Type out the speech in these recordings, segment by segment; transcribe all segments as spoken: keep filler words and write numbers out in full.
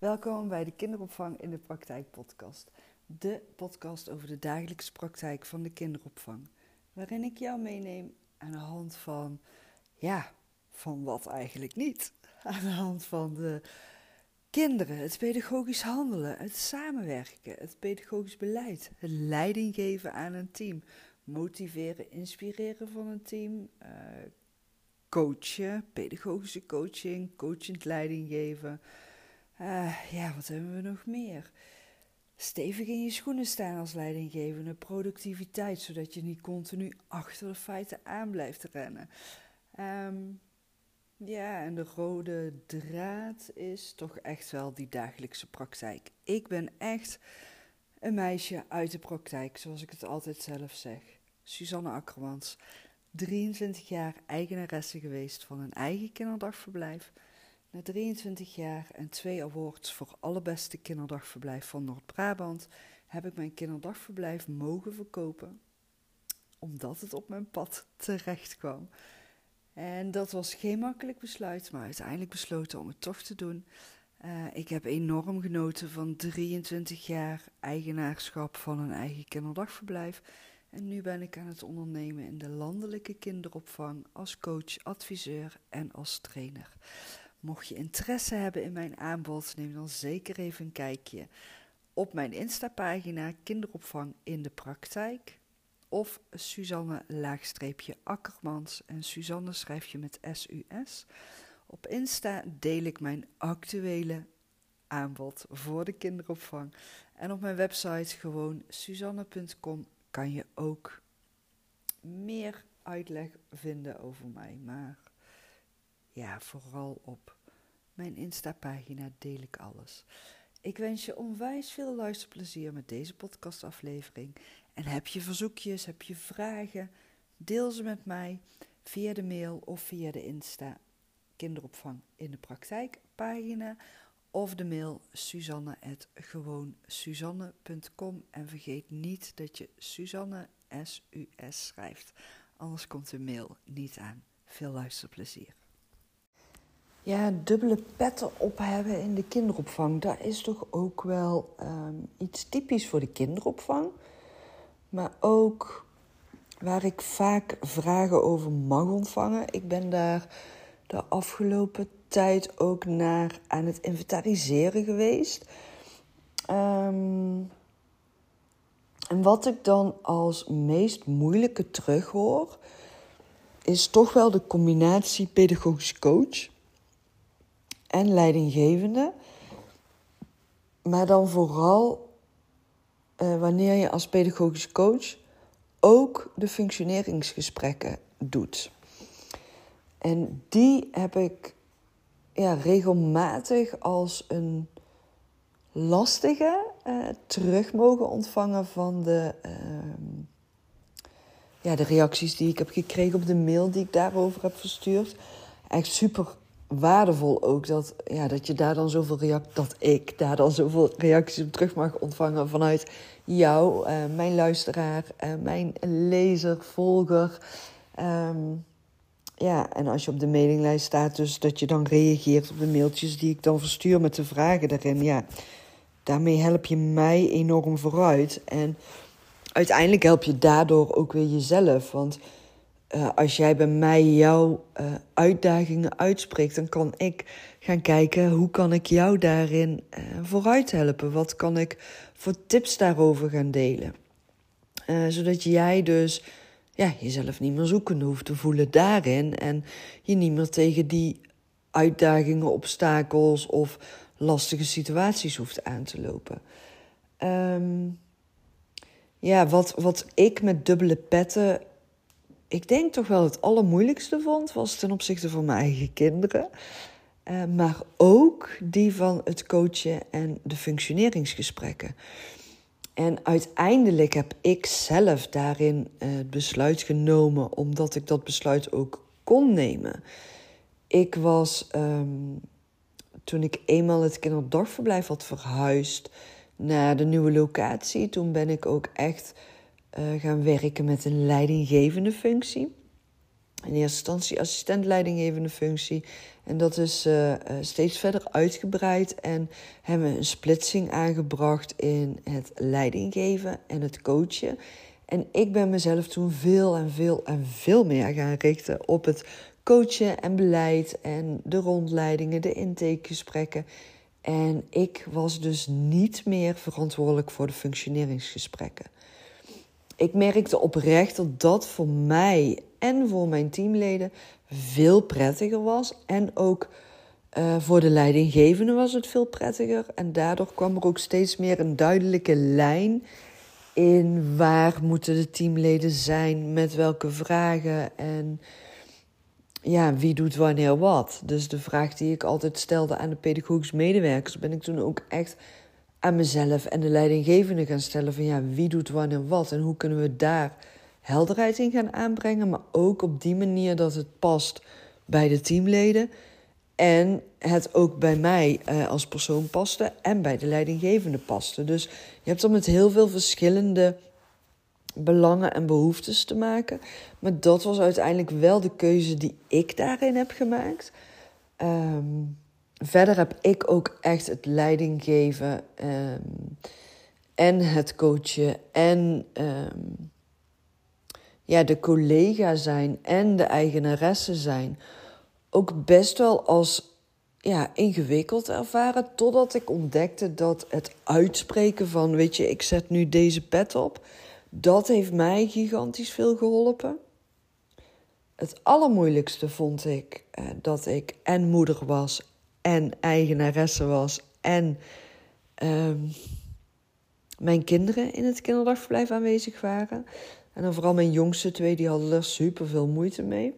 Welkom bij de Kinderopvang in de Praktijk podcast. De podcast over de dagelijkse praktijk van de kinderopvang. Waarin ik jou meeneem aan de hand van, ja, van wat eigenlijk niet. Aan de hand van de kinderen, het pedagogisch handelen, het samenwerken, het pedagogisch beleid. Het leiding geven aan een team. Motiveren, inspireren van een team. Uh, coachen, pedagogische coaching, coachend leiding geven. Uh, ja, wat hebben we nog meer? Stevig in je schoenen staan als leidinggevende, productiviteit, zodat je niet continu achter de feiten aan blijft rennen. Um, ja, en de rode draad is toch echt wel die dagelijkse praktijk. Ik ben echt een meisje uit de praktijk, zoals ik het altijd zelf zeg. Suzanne Akkermans, drieëntwintig jaar eigenaresse geweest van een eigen kinderdagverblijf. Na drieëntwintig jaar en twee awards voor allerbeste kinderdagverblijf van Noord-Brabant heb ik mijn kinderdagverblijf mogen verkopen, omdat het op mijn pad terecht kwam. En dat was geen makkelijk besluit, maar uiteindelijk besloten om het toch te doen. Uh, ik heb enorm genoten van drieëntwintig jaar eigenaarschap van een eigen kinderdagverblijf. En nu ben ik aan het ondernemen in de landelijke kinderopvang als coach, adviseur en als trainer. Mocht je interesse hebben in mijn aanbod, neem dan zeker even een kijkje op mijn Insta-pagina Kinderopvang in de Praktijk of Suzanne-Akkermans en Suzanne schrijf je met S U S. Op Insta deel ik mijn actuele aanbod voor de kinderopvang en op mijn website gewoon suzanne punt com kan je ook meer uitleg vinden over mij, maar ja, vooral op mijn Insta-pagina deel ik alles. Ik wens je onwijs veel luisterplezier met deze podcastaflevering. En heb je verzoekjes, heb je vragen, deel ze met mij via de mail of via de Insta Kinderopvang in de Praktijk pagina of de mail suzanne at gewoon suzanne punt com. En vergeet niet dat je Suzanne S U S schrijft, anders komt de mail niet aan. Veel luisterplezier. Ja, dubbele petten op hebben in de kinderopvang, dat is toch ook wel um, iets typisch voor de kinderopvang. Maar ook waar ik vaak vragen over mag ontvangen. Ik ben daar de afgelopen tijd ook naar aan het inventariseren geweest. Um, en wat ik dan als meest moeilijke terughoor, is toch wel de combinatie pedagogisch coach en leidinggevende, maar dan vooral uh, wanneer je als pedagogisch coach ook de functioneringsgesprekken doet. En die heb ik ja, regelmatig als een lastige uh, terug mogen ontvangen van de, uh, ja, de reacties die ik heb gekregen op de mail die ik daarover heb verstuurd. Echt super waardevol ook dat, ja, dat je daar dan zoveel reacties, dat ik daar dan zoveel reacties op terug mag ontvangen vanuit jou, uh, mijn luisteraar, uh, mijn lezer, volger. Um, ja, en als je op de mailinglijst staat, dus dat je dan reageert op de mailtjes die ik dan verstuur met de vragen daarin. Ja, daarmee help je mij enorm vooruit. En uiteindelijk help je daardoor ook weer jezelf, want Uh, als jij bij mij jouw uh, uitdagingen uitspreekt, dan kan ik gaan kijken hoe kan ik jou daarin uh, vooruit helpen. Wat kan ik voor tips daarover gaan delen. Uh, zodat jij dus ja, jezelf niet meer zoekende hoeft te voelen daarin. En je niet meer tegen die uitdagingen, obstakels of lastige situaties hoeft aan te lopen. Um, ja, wat, wat ik met dubbele petten, ik denk toch wel het allermoeilijkste vond, was ten opzichte van mijn eigen kinderen. Uh, maar ook die van het coachen en de functioneringsgesprekken. En uiteindelijk heb ik zelf daarin uh, het besluit genomen, omdat ik dat besluit ook kon nemen. Ik was, um, toen ik eenmaal het kinderdagverblijf had verhuisd naar de nieuwe locatie, toen ben ik ook echt Uh, gaan werken met een leidinggevende functie. in eerste instantie assistent leidinggevende functie. En dat is uh, uh, steeds verder uitgebreid en hebben we een splitsing aangebracht in het leidinggeven en het coachen. En ik ben mezelf toen veel en veel en veel meer gaan richten op het coachen en beleid en de rondleidingen, de intakegesprekken. En ik was dus niet meer verantwoordelijk voor de functioneringsgesprekken. Ik merkte oprecht dat dat voor mij en voor mijn teamleden veel prettiger was. En ook uh, voor de leidinggevende was het veel prettiger. En daardoor kwam er ook steeds meer een duidelijke lijn in waar moeten de teamleden zijn, met welke vragen en ja, wie doet wanneer wat. Dus de vraag die ik altijd stelde aan de pedagogisch medewerkers, ben ik toen ook echt aan mezelf en de leidinggevende gaan stellen van ja, wie doet wanneer wat en hoe kunnen we daar helderheid in gaan aanbrengen, maar ook op die manier dat het past bij de teamleden en het ook bij mij uh, als persoon paste en bij de leidinggevende paste. Dus je hebt dan met heel veel verschillende belangen en behoeftes te maken, maar dat was uiteindelijk wel de keuze die ik daarin heb gemaakt. Um, verder heb ik ook echt het leidinggeven um, en het coachen en um, ja, de collega zijn en de eigenaresse zijn ook best wel als ja, ingewikkeld ervaren, totdat ik ontdekte dat het uitspreken van, weet je, ik zet nu deze pet op, dat heeft mij gigantisch veel geholpen. Het allermoeilijkste vond ik uh, dat ik en moeder was en eigenaresse was en uh, mijn kinderen in het kinderdagverblijf aanwezig waren. En dan vooral mijn jongste twee, die hadden er super veel moeite mee.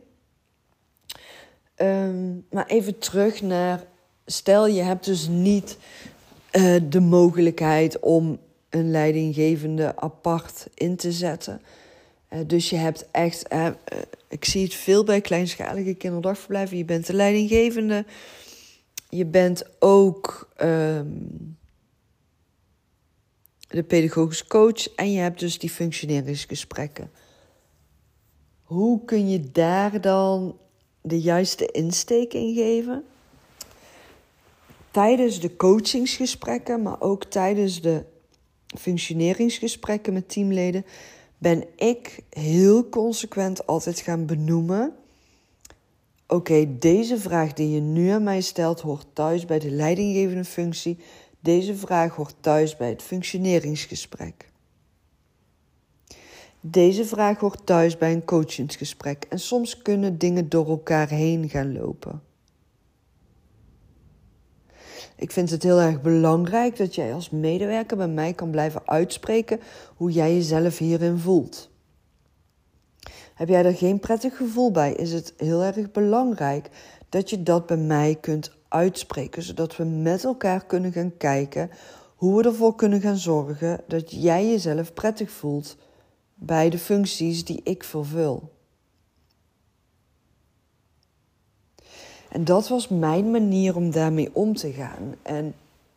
Um, maar even terug naar, stel je hebt dus niet uh, de mogelijkheid om een leidinggevende apart in te zetten. Uh, dus je hebt echt, uh, uh, ik zie het veel bij kleinschalige kinderdagverblijven, je bent de leidinggevende, je bent ook um, de pedagogisch coach en je hebt dus die functioneringsgesprekken. Hoe kun je daar dan de juiste insteek in geven? Tijdens de coachingsgesprekken, maar ook tijdens de functioneringsgesprekken met teamleden, ben ik heel consequent altijd gaan benoemen: oké, okay, deze vraag die je nu aan mij stelt hoort thuis bij de leidinggevende functie. Deze vraag hoort thuis bij het functioneringsgesprek. Deze vraag hoort thuis bij een coachingsgesprek. En soms kunnen dingen door elkaar heen gaan lopen. Ik vind het heel erg belangrijk dat jij als medewerker bij mij kan blijven uitspreken hoe jij jezelf hierin voelt. Heb jij er geen prettig gevoel bij, is het heel erg belangrijk dat je dat bij mij kunt uitspreken, zodat we met elkaar kunnen gaan kijken hoe we ervoor kunnen gaan zorgen dat jij jezelf prettig voelt bij de functies die ik vervul. En dat was mijn manier om daarmee om te gaan. En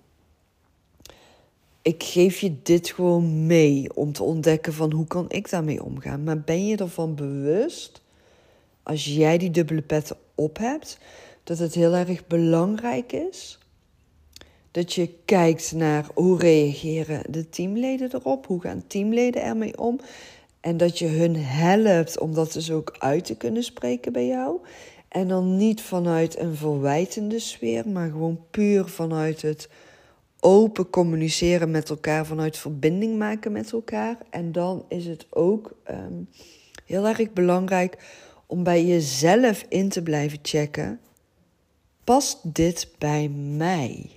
ik geef je dit gewoon mee om te ontdekken van hoe kan ik daarmee omgaan. Maar ben je ervan bewust, als jij die dubbele petten op hebt, dat het heel erg belangrijk is dat je kijkt naar hoe reageren de teamleden erop, hoe gaan teamleden ermee om, en dat je hun helpt om dat dus ook uit te kunnen spreken bij jou. En dan niet vanuit een verwijtende sfeer, maar gewoon puur vanuit het open communiceren met elkaar, vanuit verbinding maken met elkaar. En dan is het ook um, heel erg belangrijk om bij jezelf in te blijven checken: past dit bij mij?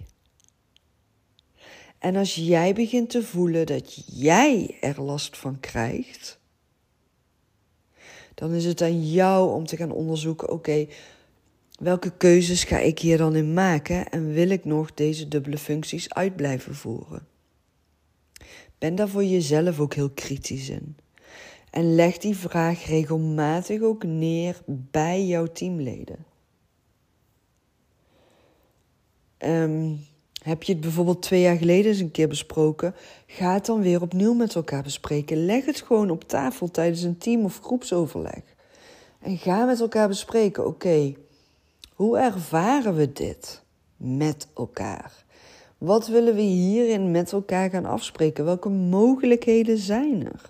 En als jij begint te voelen dat jij er last van krijgt, dan is het aan jou om te gaan onderzoeken: oké, okay, welke keuzes ga ik hier dan in maken en wil ik nog deze dubbele functies uit blijven voeren? Ben daar voor jezelf ook heel kritisch in. En leg die vraag regelmatig ook neer bij jouw teamleden. Um, heb je het bijvoorbeeld twee jaar geleden eens een keer besproken? Ga het dan weer opnieuw met elkaar bespreken. Leg het gewoon op tafel tijdens een team- of groepsoverleg. En ga met elkaar bespreken, oké, okay, hoe ervaren we dit met elkaar? Wat willen we hierin met elkaar gaan afspreken? Welke mogelijkheden zijn er?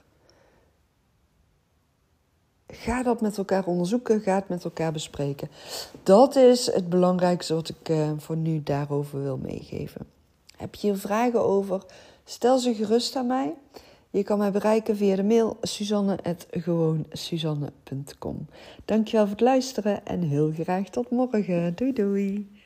Ga dat met elkaar onderzoeken, ga het met elkaar bespreken. Dat is het belangrijkste wat ik uh, voor nu daarover wil meegeven. Heb je hier vragen over? Stel ze gerust aan mij. Je kan mij bereiken via de mail suzanne at gewoon suzanne punt com. Dankjewel voor het luisteren en heel graag tot morgen. Doei doei.